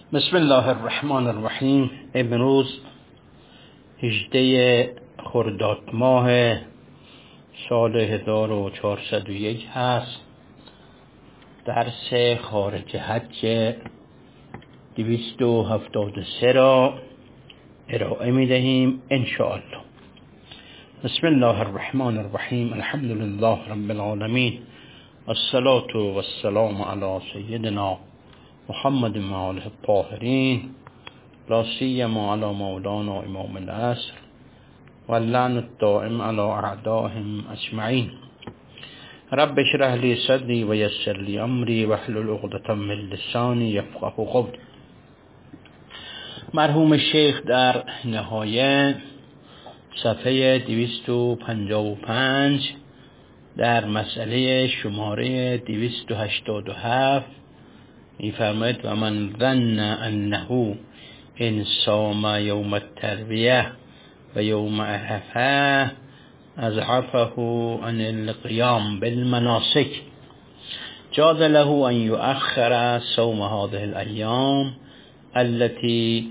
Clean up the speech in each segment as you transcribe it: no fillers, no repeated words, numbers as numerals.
بسم الله الرحمن الرحیم. امروز 18 خرداد ماه سال 1401 هست. درس خارج حج 273 را ارائه می دهیم انشاءالله. بسم الله الرحمن الرحیم. الحمد لله رب العالمین، الصلاة والسلام علی سیدنا محمد و آله الطاهرین، لا سیما علی مولانا امام العصر واللعن الدائم علی اعدائهم اجمعین. رب اشرح لی صدری و یسر لی امری واحلل عقدة من لسانی یفقهوا قولی. مرحوم شیخ در نهایه صفحه 255 در مسئله شماره 287 می‌فرماید و من ظن انه ان صام یوم الترویه و یوم عرفه اضعفه عن القیام بالمناسک جاز له ان یؤخر صوم هذه الایام التي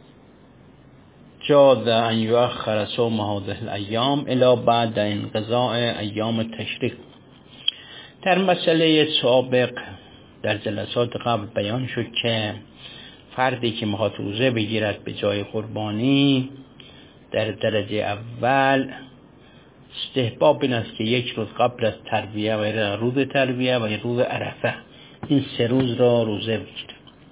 جاز ان یؤخر صوم هذه الايام الى بعد انقضاء ایام التشریق. در مسئله سابق در جلسات قبل بیان شد که فردی که میخواد روزه بگیرد به جای قربانی در درجه اول استحباب این است که یک روز قبل از ترویه و روز ترویه و روز عرفه این 3 روز را روزه بگیره.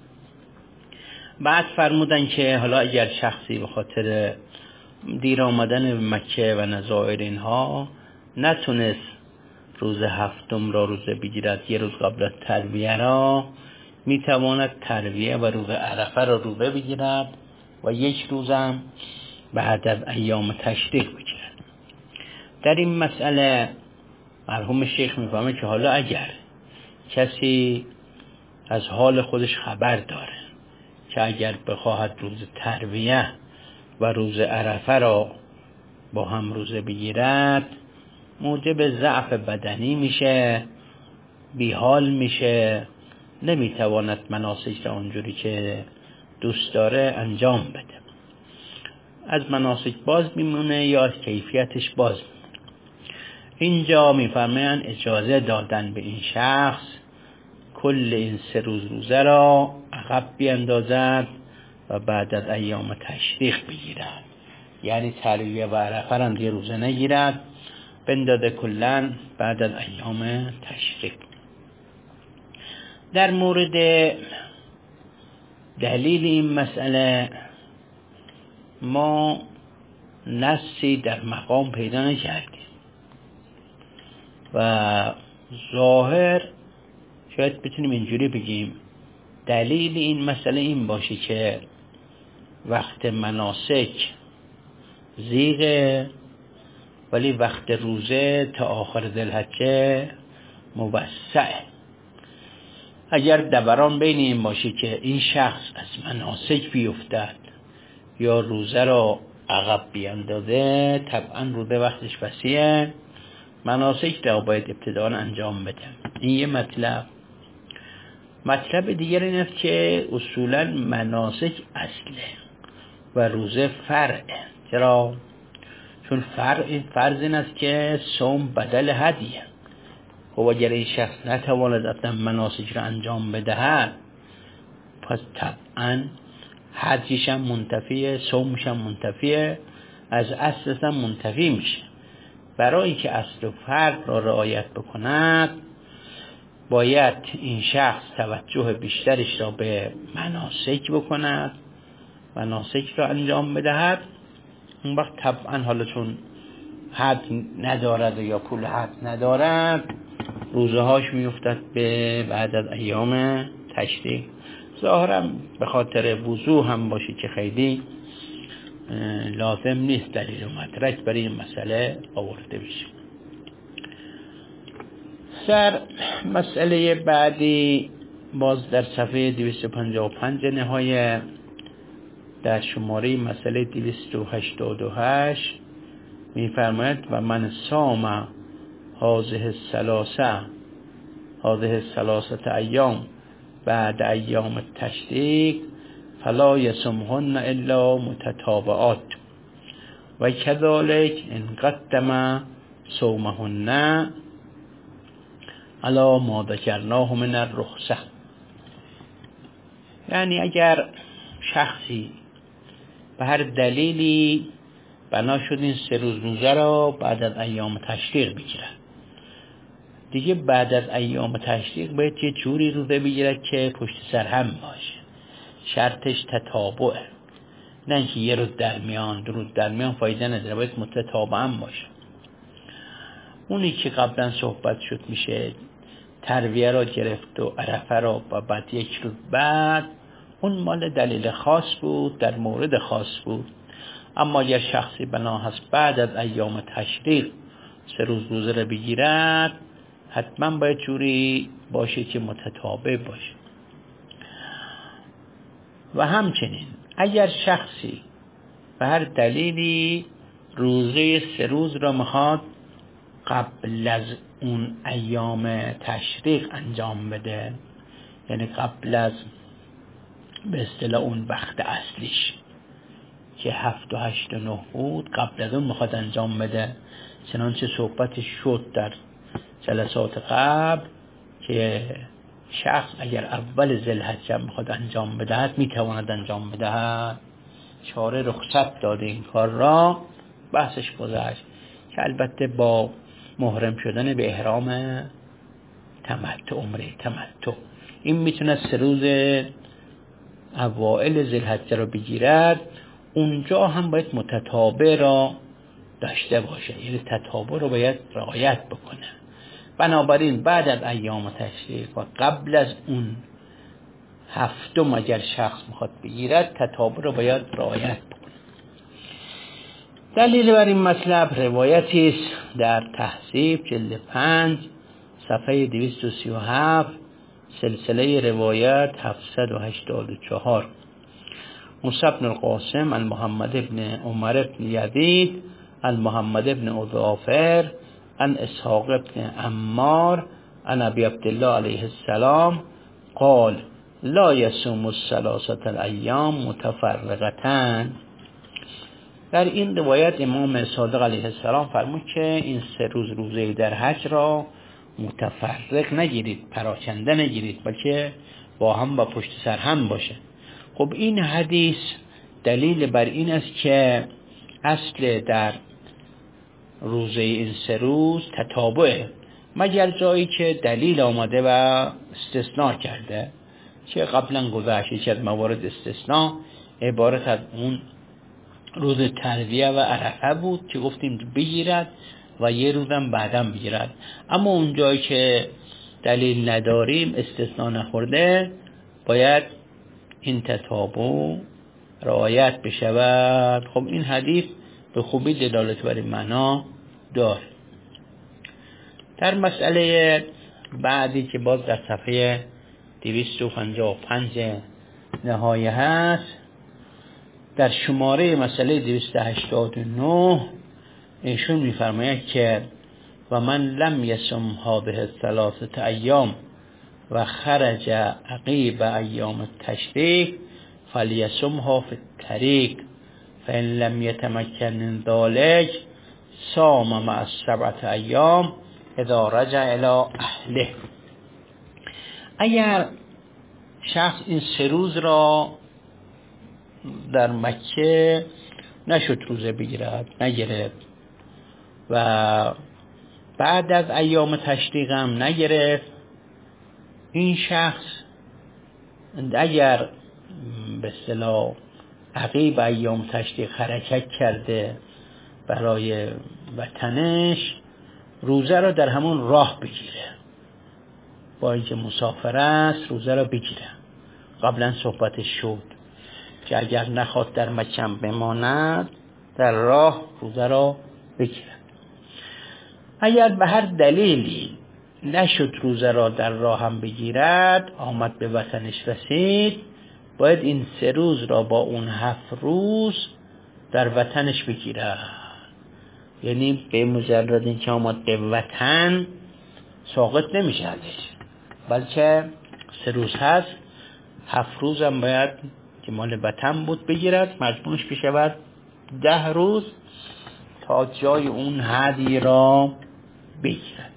بعد فرمودن که حالا اگر شخصی به خاطر دیر آمدن به مکه و نظائر اینها نتونست روز هفتم را روزه بگیرد، یه روز قبل از ترویه را میتواند ترویه و روز عرفه را روزه بگیرد و یک روزم بعد از ایام تشریق بگیرد. در این مسئله مرحوم شیخ میفهمه که حالا اگر کسی از حال خودش خبر داره که اگر بخواهد روز ترویه و روز عرفه را با هم روزه بگیرد موجب ضعف بدنی میشه، بیحال میشه، نمیتواند مناسک را اونجوری که دوست داره انجام بده، از مناسک باز میمونه یا از کیفیتش باز میمونه. اینجا میفرمایند اجازه دادن به این شخص کل این 3 روز روزه را عقب بیندازد و بعد از ایام تشریق بگیرد، یعنی ترویه و عرفه را دیگه روزه نگیرد، بندازه کلن بعد از ایام تشریق. در مورد دلیل این مسئله ما نصی در مقام پیدا نکردیم و ظاهر شاید بتونیم اینجوری بگیم دلیل این مسئله این باشه که وقت مناسک زیغه ولی وقت روزه تا آخر ذوالحجه موسعه. اگر دوران بین این باشه که این شخص از مناسک بیفتد یا روزه را عقب بیاندازه، طبعا روزه وقتش وسیعه، مناسک را باید ابتداً انجام بده. این یه مطلب دیگر این است که اصولاً مناسک اصله و روزه فرعه. چرا؟ چون فرض این است که صوم بدل هدیه. خب اگر این شخص نتواند اصلا مناسک را انجام بدهد پس طبعا حجش هم منتفیه، صومش هم منتفیه، از اصل هم منتفی میشه. برای که اصل و فرض را رعایت بکند باید این شخص توجه بیشترش را به مناسک بکند، مناسک را انجام بدهد. اون وقت طبعا حالا چون حد ندارد یا پول حد ندارد روزه هاش میفتد به بعد از ایام تشریق. ظاهرا به خاطر وضوح هم باشه که خیلی لازم نیست دلیل و مدرک برای این مسئله آورده بشه. در مسئله بعدی باز در صفحه 255 نهایه در شماره مسئله 288 می‌فرماید و من صام هذه الثلاثه ایام بعد ایام التشریق فلا یصمهن الا متتابعات و کذالک ان قدم صومهن علی ما ذکرناه من الرخصه. یعنی اگر شخصی به هر دلیلی بنا شد این 3 روز روزه را بعد از ایام تشریق بگیرد، دیگه بعد از ایام تشریق باید یه جوری روزه بگیرد که پشت سر هم باشه. شرطش تتابعه، نه اینکه یه روز در میان 2 روز در میان فایده نداره، باید متتابعا باشه. اونی که قبلا صحبت شد میشه ترویه را گرفت و عرفه را بعد 1 روز بعد، اون مال دلیل خاص بود، در مورد خاص بود. اما اگر شخصی بنا هست بعد از ایام تشریق 3 روز روزه را بگیرد، حتما باید جوری باشه که متتابع باشه. و همچنین اگر شخصی به هر دلیلی روزه 3 روز را میخواد قبل از اون ایام تشریق انجام بده، یعنی قبل از به اصطلاح اون وقت اصلیش که 7 و 8 و 9 بود، قبل از اون میخواد انجام بده، چنانچه صحبت شد در جلسات قبل که شخص اگر اول ذوالحجه میخواد انجام بدهد میتواند انجام بدهد. شارع رخصت داده این کار را، بحثش گذشت که البته با محرم شدن به احرام تمتع، عمره تمتع، این میتونه 3 روز اوائل ذوالحجه را بگیرد. اونجا هم باید متتابع را داشته باشه، یعنی تتابع رو باید رعایت بکنه. بنابراین بعد از ایام تشریق و قبل از اون 7 اگر شخص میخواد بگیرد، تتابع رو باید رعایت بکنه. دلیل بر این مطلب روایتی است در تهذیب جلد 5 صفحه 237 سلسله روایت 784. موسی بن القاسم عن محمد بن عمر بن یزید عن محمد بن اضافر عن اسحاق بن عمار عن ابی عبدالله علیه السلام قال لا یصوم الثلاثه الایام متفرقتان. در این روایت امام صادق علیه السلام فرمود که این 3 روز روزه در حج را متفرق نگیرید، پراکنده نگیرید، بلکه با هم و پشت سر هم باشه. خب این حدیث دلیل بر این است که اصل در روزه این 3 روز تتابعه، مگر جایی که دلیل آمده و استثناء کرده، که قبلا گذشته که از موارد استثناء عبارت از اون روز ترویه و عرفه بود که گفتیم بگیرد و 1 روزم بعدم بگیرد. اما اون جایی که دلیل نداریم، استثناء نخورده، باید این تتابع رعایت بشود. خب این حدیث به خوبی دلالت بر این معنا داره. در مسئله بعدی که باز در صفحه 255 نهایه هست، در شماره مسئله 289 ایشون میفرماید که و من لم یصم هذه الثلاثه ایام و خرج عقیب ایام التشریق فلیصمها فی الطریق فان لم یتمکن من ذلك صام مع 7 ایام اذا رجع الی اهله. اگر شخص این 3 روز را در مکه نشد روزه بگیرد، نگرفت، و بعد از ایام تشریق هم نگرفت، این شخص اگر به اصطلاح عقیب ایام تشریق حرکت کرده برای وطنش، روزه را در همون راه بگیره، با اینکه مسافر است روزه را بگیره. قبلا صحبتش شد که اگر نخواد در مکه بماند، در راه روزه را بگیره. اگر به هر دلیلی نشد روزه را در راه هم بگیرد، آمد به وطنش رسید، باید این 3 روز را با اون 7 روز در وطنش بگیرد. یعنی به مجرد اینکه آمد به وطن ساقط نمیشه ازش، بلکه 3 روز هست، 7 روز هم باید که مال وطن بود بگیرد، مجبورش بشود 10 روز تا جای اون هدی را بگیرد.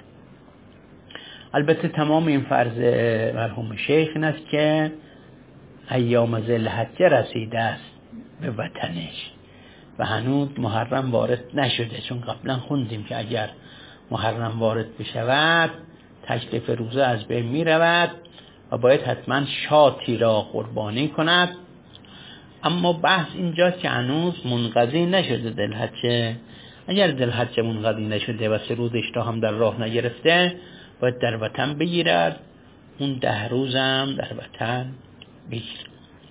البته تمام این فرض مرحوم شیخ این است که ایام ذوالحجه رسیده است به وطنش و هنوز محرم وارد نشده، چون قبلا خوندیم که اگر محرم وارد بشود تکلیف روزه از بین می رود و باید حتما شاتی را قربانی کند. اما بحث اینجاست که هنوز منقضی نشده ذوالحجه. اگر ذوالحجه منقضی نشده و 3 روزش را هم در راه نگرفته باید در وطن بگیرد، اون 10 روز هم در وطن بگیرد.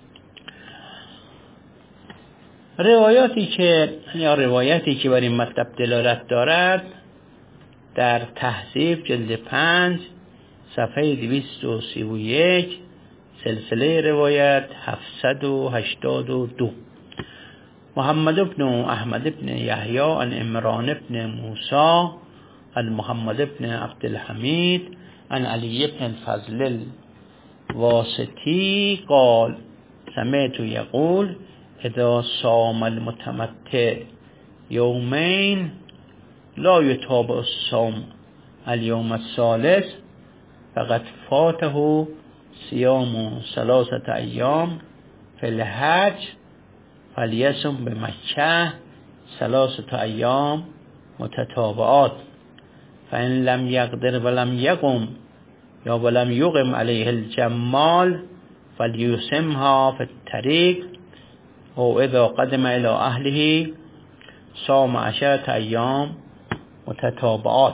روایتی که بر این مطلب دلالت دارد در تهذیب جلد 5 صفحه 231 سلسله روایت 782 محمد بن احمد بن یحیی عن عمران بن موسی عن محمد بن عبدالحمید عن علی بن الفضل الواسطی قال سمعت یقول اذا صام المتمتع یومین لا یتابع الصوم اليوم الثالث فقد فاته صيام 3 ایام فی الحج فلیصم بمکه 3 ایام متتابعات فإن لم يقدر ولم يقم یا ولم يقم علیه الجمال فلیصمها فی الطریق او اذا قدم الى اهله صام 10 ایام متتابعات.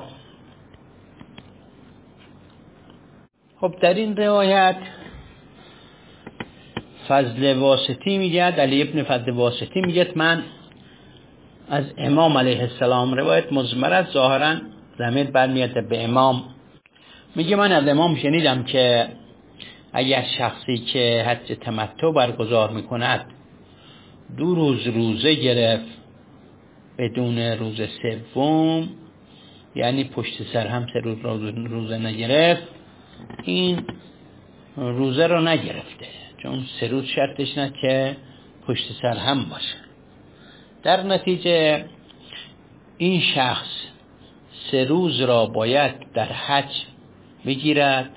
خب در این روایت فضل واسطی میگه، علی ابن فضل واسطی میگه من از امام علیه السلام، روایت مضمر است ظاهرا ضمیر برمیاد به امام، میگه من از امام شنیدم که اگر شخصی که حج تمتع برگزار میکند 2 روز روزه گرفت بدون روز سوم، یعنی پشت سر هم 3 روز روزه نگرفت، این روزه رو نگرفته، چون 3 روز شرطش نه که پشت سر هم باشه. در نتیجه این شخص 3 روز را باید در حج بگیرد.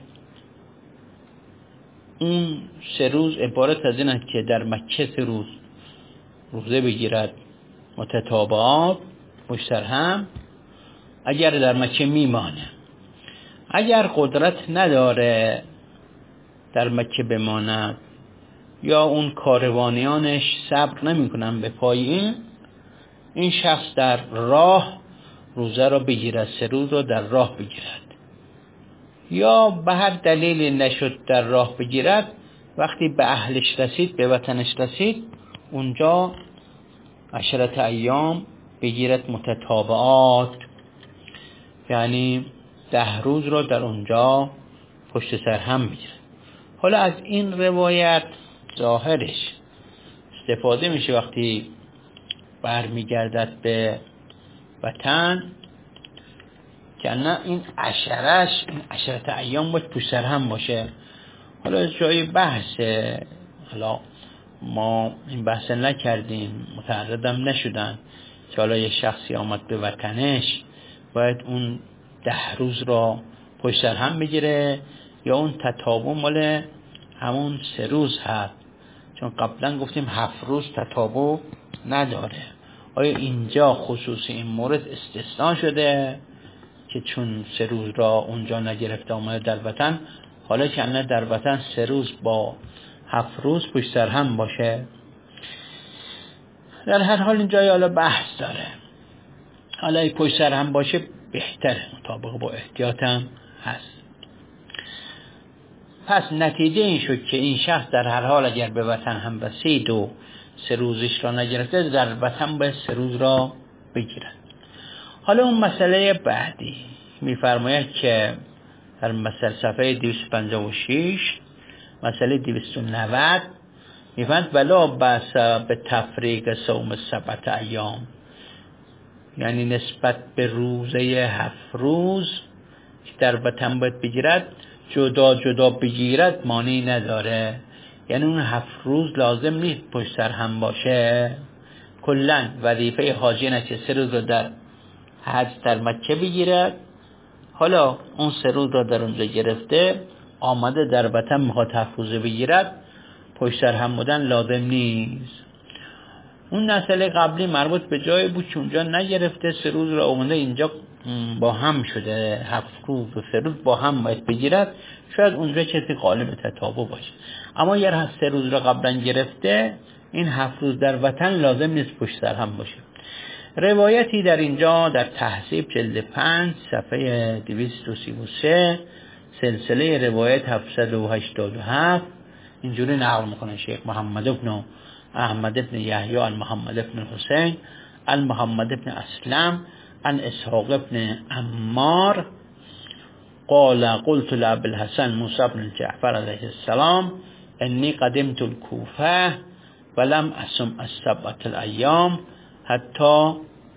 اون 3 روز عبارت از این است که در مکه 3 روز روزه بگیرد متتابعات پشت سر هم اگر در مکه میمانه. اگر قدرت نداره در مکه بماند یا اون کاروانیانش صبر نمیکنن به پای این شخص در راه روزه را بگیرد، 3 روز را در راه بگیرد، یا به هر دلیلی نشد در راه بگیرد، وقتی به اهلش رسید، به وطنش رسید، اونجا 10 ایام بگیرد متتابعات، یعنی 10 روز را در اونجا پشت سر هم بگیرد. حالا از این روایت ظاهرش استفاده میشه وقتی برمیگردد به وطن که نه این 10 ایام باید پشت سر هم باشه. حالا جای بحثه، حالا ما این بحث نکردیم، متعرضم نشدن که حالا یه شخصی آمد به وطنش باید اون 10 روز را پشت سر هم بگیره یا اون تتابع مال همون 3 روز هست، چون قبلا گفتیم 7 روز تتابع نداره. آیا اینجا خصوص این مورد استثناء شده که چون 3 روز را اونجا نگرفته آمده در وطن، حالا که نه در وطن 3 روز با 7 روز پشت سر هم باشه؟ در هر حال اینجا حالا بحث داره. حالا پشت سر هم باشه بهتره، مطابق با احتیاطم هست. پس نتیجه این شد که این شخص در هر حال اگر به وطن هم رسید و 3 روزش را نگرفته، در وطن باید 3 روز را بگیرد. حالا اون مسئله بعدی میفرماید که در مسئله صفحه 256 مسئله 290 میفرماید ولا بأس به تفریق صوم 7 ایام، یعنی نسبت به روزه 7 روز که در وطن باید بگیرد، جدا جدا بگیرد مانعی نداره. یعنی اون 7 روز لازم نیست پشت سر هم باشه. کلا وظیفه حاجی نشه 3 روز رو در حج در مکه بگیرد. حالا اون 3 روز رو در اونجا گرفته، آمده در وطن میخواد 7 روزه بگیرد، پشت سر هم بودن لازم نیست. اون مسئله قبلی مربوط به جای بود که اونجا نگرفته، 3 روز رو اومده اینجا با هم شده، 7 روز و 3 روز با هم باید بگیرد، شاید اونجا چیزی غالب تطابق باشه. اما یه 3 روز رو قبلا گرفته، این 7 روز در وطن لازم نیست پشت سر هم باشه. روایتی در اینجا در تحصیب جلد 5 صفحه 233 سلسله روایت 787 اینجوری نقل میکنه شیخ محمد بن احمد بن یحیی عن محمد بن حسین عن محمد بن اسلم عن اسحاق بن عمار قال قلت لأبي الحسن موسى بن جعفر عليه السلام اني قدمت الكوفة ولم أصم السبعة الأيام حتى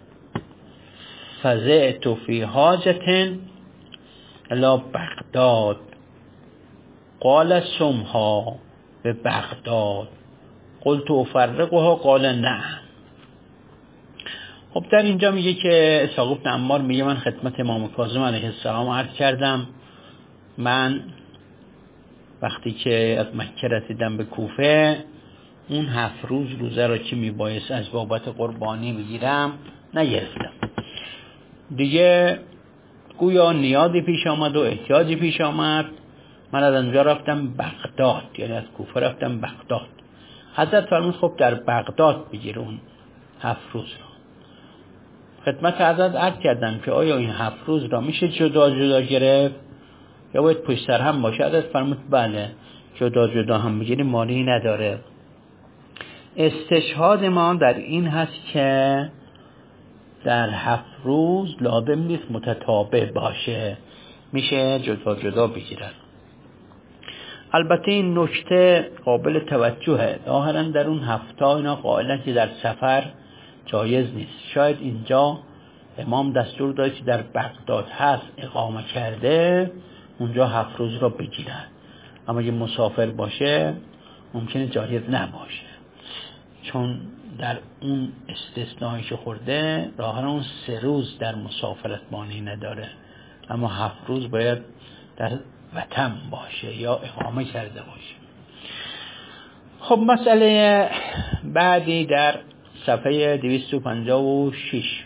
فزعت في حاجة إلى بغداد قال صمها ببغداد قلت افرقها قال نعم. خب در اینجا میگه که اسحاق بن عمار میگه من خدمت امام کاظم علیه السلام عرض کردم، من وقتی که از مکه رسیدم به کوفه اون 7 روز روزه را که میبایست از بابت قربانی بگیرم نگرفتم دیگه. گویا نیازی پیش آمد و احتیاجی پیش آمد، من از اونجا رفتم بغداد، یعنی از کوفه رفتم بغداد. حضرت فرمود خب در بغداد بگیر اون 7 روز را. خدمت حضرت عرض کردم که آیا این 7 روز را میشه جدا جدا گرفت یا باید پشت سر هم باشه؟ حضرت فرمود بله، جدا جدا هم بگیری مانعی نداره. استشهاد ما در این هست که در 7 روز لازم نیست متتابع باشه، میشه جدا جدا بگیرن. البته این نکته قابل توجهه، ظاهرا در اون هفته اینا قائلن که در سفر جایز نیست. شاید اینجا امام دستور داد که در بغداد هست اقامه کرده اونجا 7 روز را بگیرن، اما اگه مسافر باشه ممکنه جایز نباشه، چون در اون استثنایی که خورده ظاهرا اون 3 روز در مسافرت مانعی نداره، اما 7 روز باید در وطن باشه یا اقامه کرده باشه. خب مسئله بعدی در صفحه 256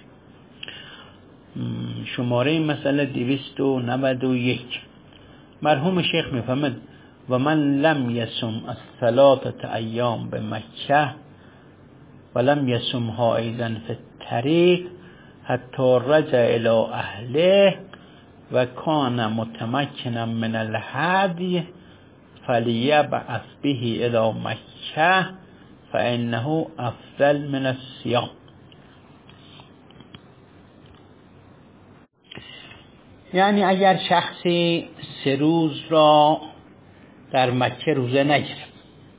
شماره این مسئله 291 مرحوم شیخ میفهمد و من لم یسم از 3 ایام به مکه ولم یسمها ایضا فی الطریق حتی رجع الى اهله و کان متمکنا من الهدی فلیبعث به الى مکه فانه افضل من الصیام. یعنی اگر شخصی 3 روز را در مکه روزه نگرفت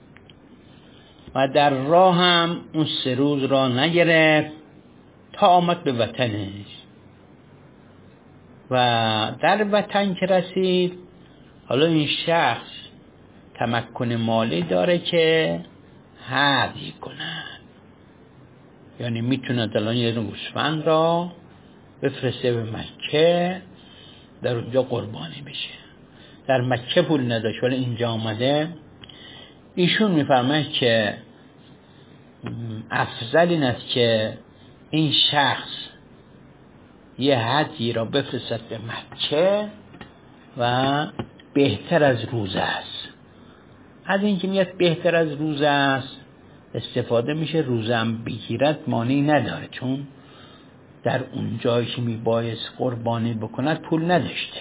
و در راه هم اون 3 روز را نگرفت تا آمد به وطنش و در وطن که رسید، حالا این شخص تمکن مالی داره که هدی کنه، یعنی میتونه الان یه گوسفند را بفرسته به مکه در اونجا قربانی بشه. در مکه پول نداشت ولی اینجا آمده، ایشون میفرمه که افضل این است که این شخص یه هدی را بفرستد به مکه و بهتر از روزه است. از این که میاد بهتر از روزه است استفاده میشه، روزه هم بگیرد مانعی نداره، چون در اون جایی که میبایست قربانی بکند پول نداشته.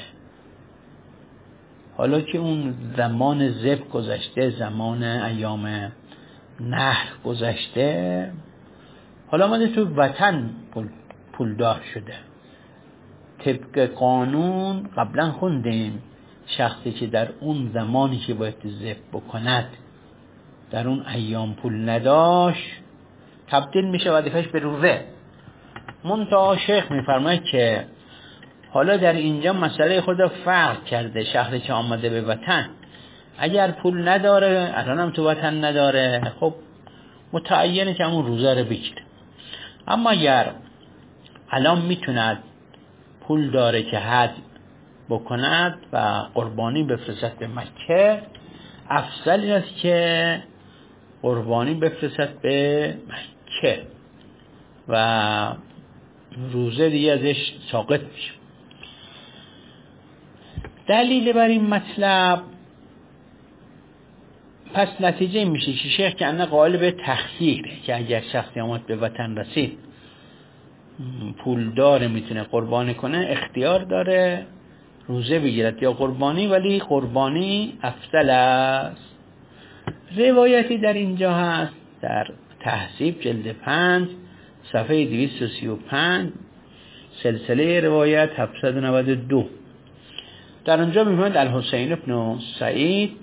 حالا که اون زمان ذبح گذشته، زمان ایام نحر گذشته، حالا آمده تو وطن پولدار شده. طبق قانون قبلا خوندیم شخصی که در اون زمانی که باید ذبح بکند در اون ایام پول نداشت تبدیل میشه وظیفه‌اش به روزه. منتها شیخ میفرماید که حالا در اینجا مسئله خود فرق کرده. شخصی که آمده به وطن اگر پول نداره، الان هم تو وطن نداره، خب متعینه که همون روزه رو بگیره. اما اگر الان میتوند پول داره که حج بکند و قربانی بفرستد به مکه، افضل است که قربانی بفرستد به مکه و روزه دیگه ازش ساقط میشه. دلیل بر این مطلب پس نتیجه میشه که شیخ که انه قائل به تخییره که اگر شخصی آمد به وطن رسید پول داره میتونه قربانی کنه، اختیار داره روزه بگیرد یا قربانی، ولی قربانی افضل است. روایتی در اینجا هست در تهذیب جلد 5 صفحه 235 سلسله روایت 792 در اونجا می‌فرماید الحسین ابن سعید،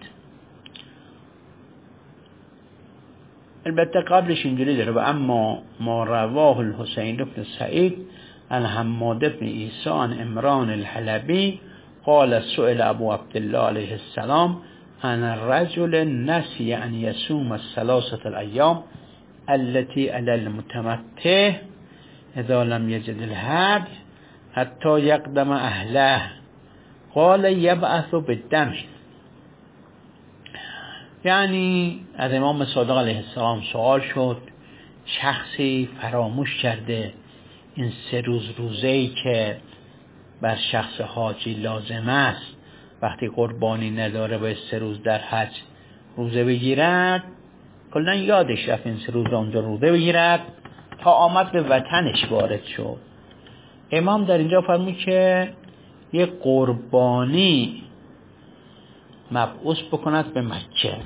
البته قبلش اینجوری داره و اما ما رواه الحسین ابن سعید عن حماد ابن عیسی عن عمران الحلبی قال سئل ابو عبدالله علیه السلام عن الرجل نسی ان يصوم الثلاثه الايام التي على المتمتع اذا لم يجد الهدي حتى يقدم اهله قال يبعث بالدم. یعنی از امام صادق علیه السلام سوال شد، شخصی فراموش کرده این 3 روز روزه‌ای که بر شخص حاجی لازم است وقتی قربانی نداره باید 3 روز در حج روزه بگیرد، کلا یادش رفت این 3 روز اونجا روزه بگیرد تا آمد به وطنش وارد شد. امام در اینجا فرمود که یک قربانی مبعوث بکند به مکه.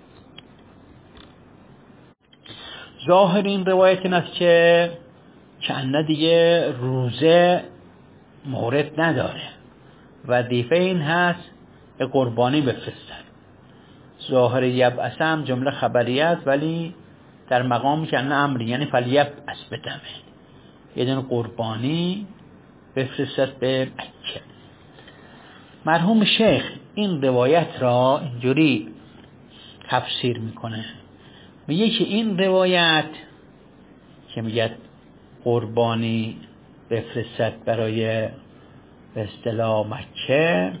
ظاهر این روایت این است که چند دیگه روزه مورد نداره، وظیفه این هست به قربانی بفرستد. ظاهر یبعث هم جمله خبریه است ولی در مقام چند امری، یعنی فلیبعث بدمه، یه دونه قربانی بفرستد به مکه. مرحوم شیخ این روایت را اینجوری تفسیر میکنه، میگه که این روایت که میگه قربانی بفرستد برای به اصطلاح مکه،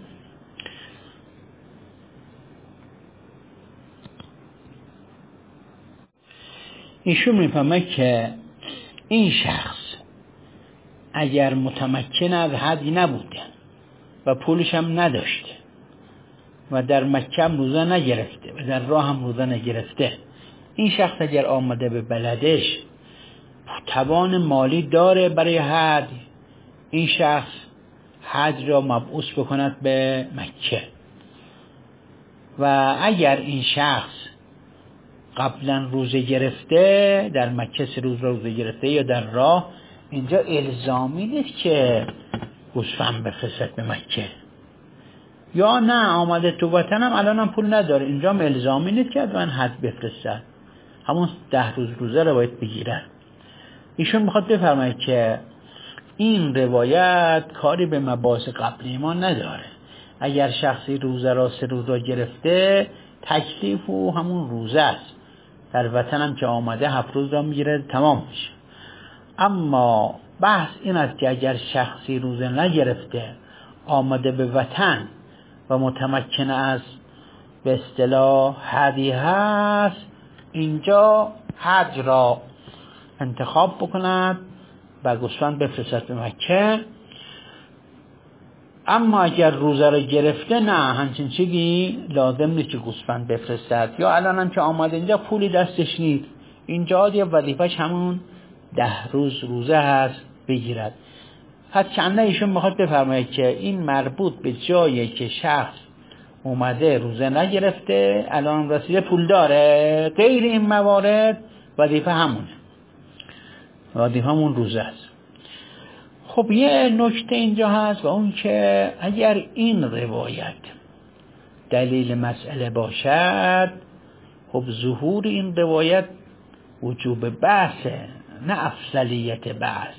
ایشون میفهمه که این شخص اگر متمکن از حج نبوده و پولش هم نداشته و در مکه هم روزه نگرفته و در راه هم روزه نگرفته، این شخص اگر آمده به بلدش توان مالی داره برای حج، این شخص حج را مبعوث بکند به مکه. و اگر این شخص قبلا روزه گرفته در مکه 3 روز روزه گرفته یا در راه، اینجا الزامی نیست که گوسفند بفرستد به مکه، یا نه آمده تو وطنم الان هم پول نداره، اینجا هم الزامی نیست که از من حج بفرستد، همون 10 روز روزه رو باید بگیرد. ایشون میخواد بفرماید که این روایت کاری به مباحث قبلی ما نداره. اگر شخصی روزه را 3 روز را گرفته، تکلیف و همون روزه است، در وطن هم که آمده 7 روز را میگیره تمام میشه. اما بحث این است که اگر شخصی روزه نگرفته آمده به وطن و متمکن از به اصطلاح حدی هست، اینجا حج را انتخاب بکند و گوسفند بفرستد به مکه. اما اگر روزه را گرفته نه، همچین چیزی لازم نیست که گوسفند بفرستد، یا الان هم که آمده اینجا پولی دستش نیست، اینجا دیگه وظیفش همون 10 روز روزه هست بگیرد. پس چنده ایشون میخواد بفرماید که این مربوط به جایی که شخص اومده روزه نگرفته الان رسیده پول داره، غیر این موارد وظیفه همونه، وظیفه همون روزه است. خب یه نکته اینجا هست و اون که اگر این روایت دلیل مسئله باشد، خب ظهور این روایت وجوب بحثه نه افضلیت بحث.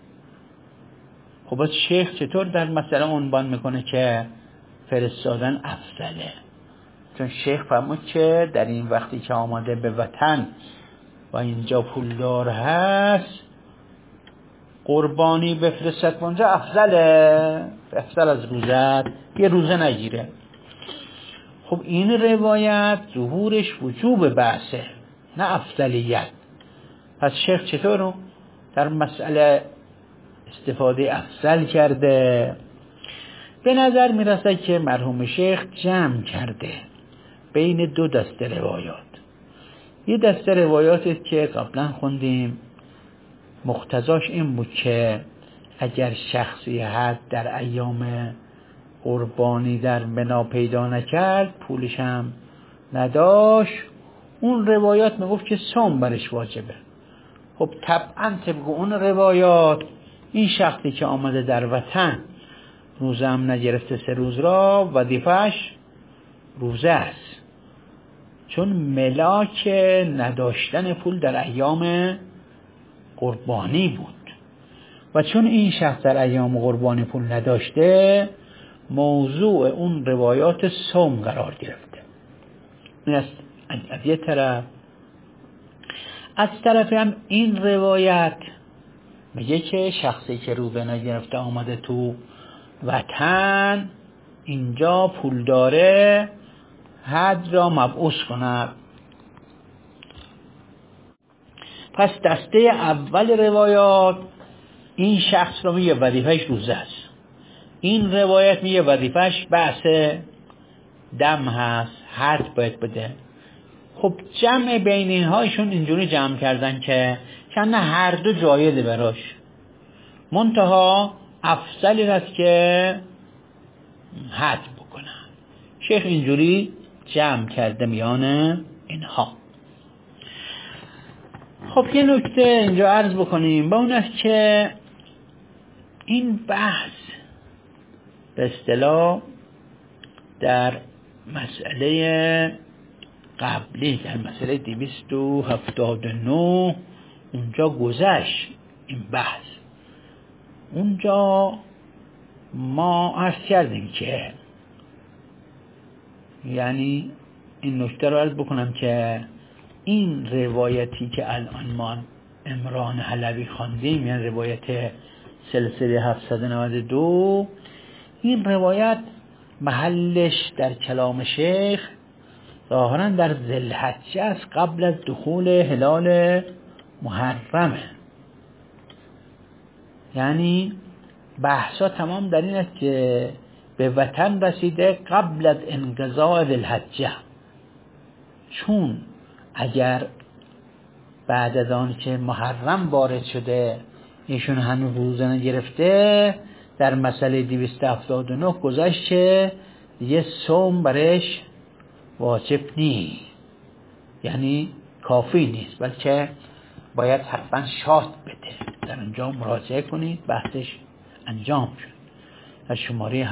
خب از شیخ چطور در مسئله عنوان میکنه که فرستادن افضله؟ چون شیخ فرمود که در این وقتی که آماده به وطن و اینجا پولدار هست قربانی بفرستد اونجا افضل از روزت یه روزه نگیره. خب این روایت ظهورش وجوب بحثه نه افضلیت. پس شیخ چطور در مسئله استفاده افضل کرده؟ به نظر میرسه که مرحوم شیخ جمع کرده بین دو دسته روایات. یه دسته روایاتی که قبلا خوندیم مقتضاش این بود که اگر شخصی هست در ایام قربانی در بنا پیدا نکرد پولش هم نداشت، اون روایات میگفت که صوم برش واجبه. خب طبعا طبق اون روایات این شخصی که آمده در وطن روزه هم نگرفته 3 روز را وظیفه‌اش روزه است، چون ملاک نداشتن پول در ایام قربانی بود و چون این شخص در ایام قربانی پول نداشته موضوع اون روایات صوم قرار گرفته. این از یه طرف. از طرف هم این روایت میگه که شخصی که روزه نگرفته آمده تو وطن اینجا پول داره حد را مبعوث کند. پس دسته اول روایات این شخص رو میگه وظیفه‌اش روزه است، این روایت میگه وظیفه‌اش بحث دم هست، حد باید بده. خب جمع بین اینهایشون اینجوری جمع کردن که نه هر دو جایزه براش، منتها افضلی هست که حد بکنن. شیخ اینجوری جمع کرده میان اینها. خب یه نکته اینجا عرض بکنیم با اون است که این بحث به اصطلاح در مسئله قبلی در مسئله 279 اونجا گذشت. این بحث اونجا ما عرض کردیم که یعنی این نکته رو عرض بکنم که این روایتی که الان ما عمران حلبی خواندیم یعنی روایت سلسله 792 این روایت محلش در کلام شیخ ظاهرا در ذوالحجه است قبل از دخول هلال محرمه. یعنی بحثا تمام در این است که به وطن رسیده قبل از انقضاء ذوالحجه، چون اگر بعد از آن که محرم وارد شده ایشون هنوز روزه نگرفته در مسئله 279 گذشته دیگه صوم برش واجب نیست، یعنی کافی نیست، بلکه باید حتما شات بده. در اونجا مراجعه کنید بحثش انجام شد در شماره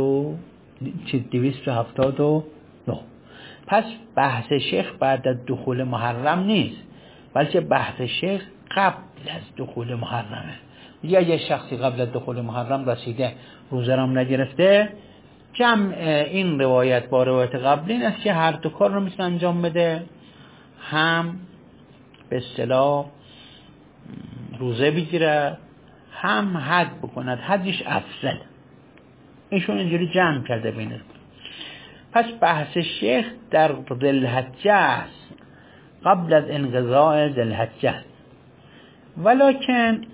279. پس بحث شیخ بعد از دخول محرم نیست، بلکه بحث شیخ قبل از دخول محرمه. یا یه شخصی قبل از دخول محرم رسیده روزه را نگرفته، جمع این روایت با روایت قبلی این است که هر دو کار رو میتونه انجام بده، هم به اصطلاح روزه بگیره هم حد بکند، حدش افضل. ایشون اینجوری جمع کرده بینه. پس بحث شیخ در ذوالحجه است قبل از انقضاء ذوالحجه، ولکن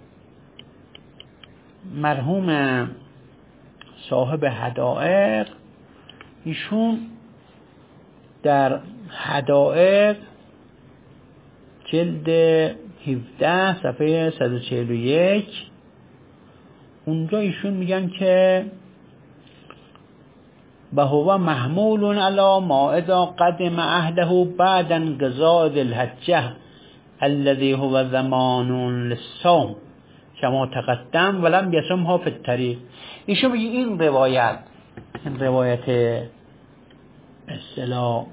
مرحوم صاحب حدائق ایشون در حدائق جلد 17 صفحه 141 اونجا ایشون میگن که و هو محمول علی ما اذا قدم اهله بعد انقضاء ذوالحجه الذي هو زمان للصوم کما تقدم ولم یصمها فی الطریق. ایشون میگه این روایت اصطلاح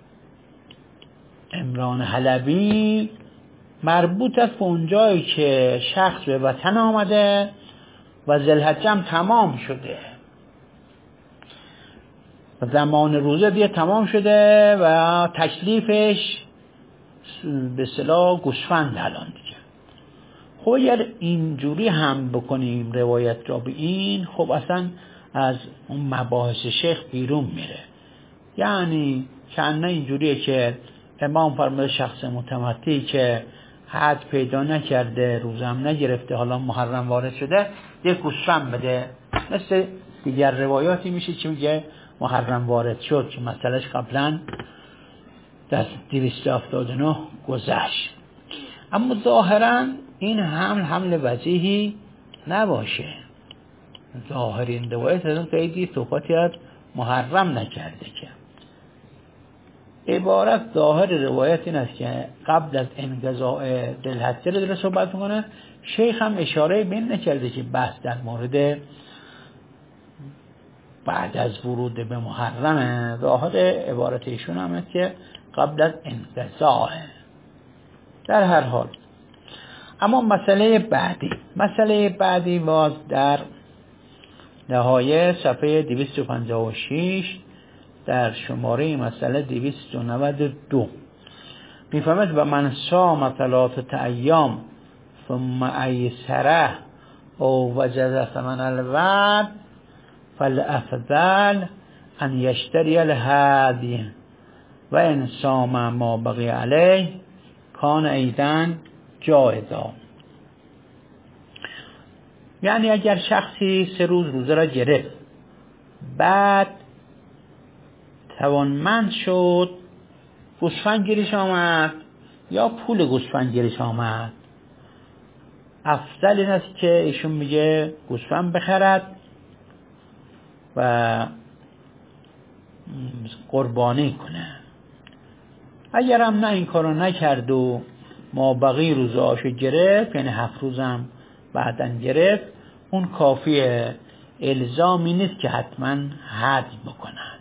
عمران حلبی مربوط است به اونجایی که شخص به وطن آمده و ذوالحجه هم تمام شده. زمان روزه دیگه تمام شده و تکلیفش به اصطلاح گوسفند الان دیگه. خب اگر اینجوری هم بکنیم روایت را به این، خب اصلا از اون مباحث شیخ بیرون میره. یعنی کنه اینجوریه که امام فرموده شخص متمتعی که حد پیدا نکرده، روزه هم نگرفته، حالا محرم وارد شده، یک گوسفند بده. مثل دیگر روایاتی میشه که میگه محرم وارد شد که مسئلهش قبلا در 279 گذشت. اما ظاهرا این حمل وجیهی نباشه. ظاهر این روایت از اون قیدی صحبتی از محرم نکرده که عبارت ظاهر روایت این است که قبل از انقضاء ذوالحجه رو داره صحبت میکنه. شیخ هم اشاره به این نکرده که بحث در مورد بعد از ورود به محرمه. ظاهر عبارت ایشون هم است که قبل از انقضاء. در هر حال اما مسئله بعدی باز در نهایه صفحه 256 در شماره مسئله 292 میفهمد و من صام 3 ایام ثم ایسره او وجد ثمن الوعد فالافضل ان یشتری الهدی و ان صام ما بقی علیه کان ایضا جایزا. یعنی اگر شخصی 3 روز روزه را گرفت، بعد توانمند شد، گوسفند گیرش آمد یا پول گوسفند گیرش آمد، افضل این است که ایشون میگه گوسفند بخرد و قربانی کنه. اگر هم نه این کارو نکرد و ما بقی روزهاشو گرفت، یعنی 7 روزم بعدن گرفت، اون کافیه، الزامی نیست که حتما هدی بکنن.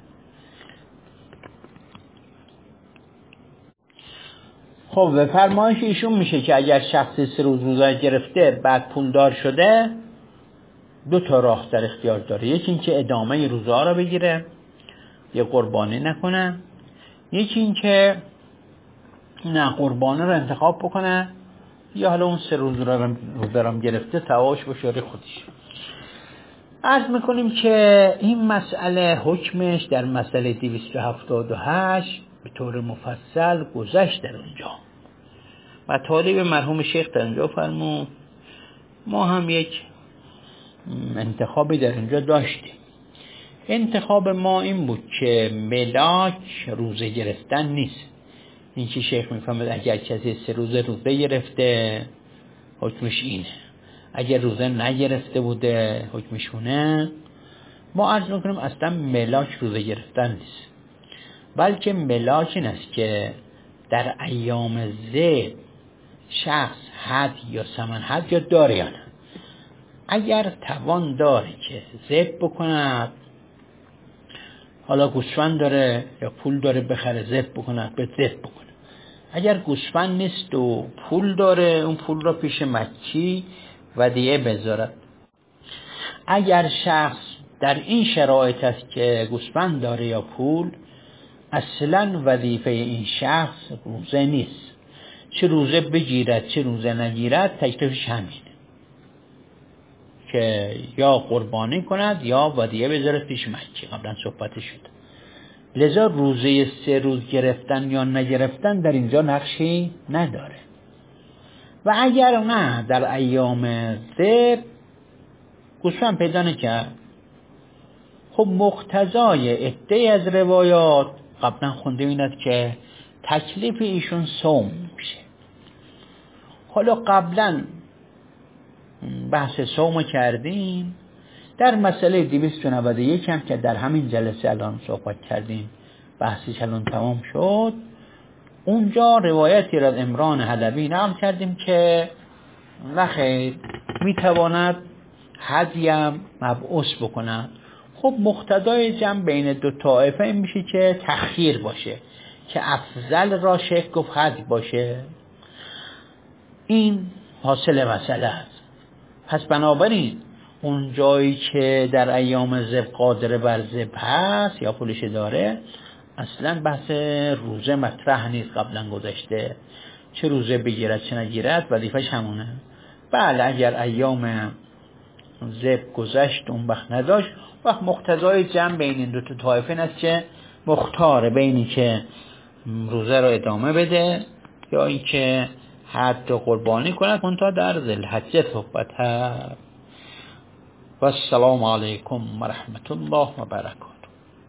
خب به فرمایش ایشون میشه که اگر شخصی 3 روز روزه گرفته بعد پولدار شده، 2 تا راه در اختیار داره. یکی این که ادامه روزه ها رو بگیره، یه قربانی نکنه. یکی این که نه قربانی رو انتخاب بکنه، یا حالا اون 3 روز روزه رو گرفته تواش بشه خودش. عرض میکنیم که این مسئله حکمش در مسئله 278 به طور مفصل گذشت در اونجا و طالب مرحوم شیخ در اونجا فرمود ما هم یک انتخابی در اونجا داشتیم. انتخاب ما این بود که ملاک روزه گرفتن نیست. این که شیخ میفهمد اگر کسی 3 روز روزه گرفته حکمش اینه، اگر روزه نگرفته بوده حکمشونه. ما عرض میکنیم اصلا ملاک روزه گرفتن نیست، بلکه ملاک این است که در ایام ذبح شخص حد یا ثمن حد یا داره یا نه. اگر توان داره که ذبح بکند، حالا گوسفند داره یا پول داره بخره ذبح بکند، به ذبح بکنه. اگر گوسفند نیست و پول داره، اون پول را پیش مکی ودیعه بذارد. اگر شخص در این شرایط است که گوسفند داره یا پول، اصلا وظیفه این شخص روزه نیست. چه روزه بگیرد چه روزه نگیرد، تکلیفش همینه که یا قربانی کند یا ودیعه بذارد پیش مکی. قبلا صحبت شد. لذا روزه 3 روز گرفتن یا نگرفتن در اینجا نقشی نداره. و اگر نه در ایام ذبح گوسفند پیدا نکرد، خب مقتضای عده از روایات قبلا خونده ایند که تکلیف ایشون صوم میشه. حالا قبلا بحث صوم کردیم در مسئله 291 هم که در همین جلسه الان صحبت کردیم، بحثش الان تمام شد. اونجا روایتی را از عمران حلبی نقل کردیم که نخیر میتواند هدیم مبعوث بکند. خب مقتضای جمع بین 2 طایفه این میشه که تخییر باشه، که افضل را شیخ گفت هدی باشه. این حاصل مسئله است. پس بنابراین اون جایی که در ایام ذبح قادر بر ذبح هست یا پولش داره، اصلا بحث روزه مطرح نیست، قبلا گذشته. چه روزه بگیرد چه نگیرد وظیفش همونه. بله اگر ایام ذبح گذشت اون وقت نداشت، وقت مقتضای جمع بین این دو تا طایفه است که مختاره بینی که روزه رو ادامه بده یا اینکه حد قربانی کند، منتها در ذوالحجه صحبت هست. و السلام علیکم و رحمت الله و برکاته.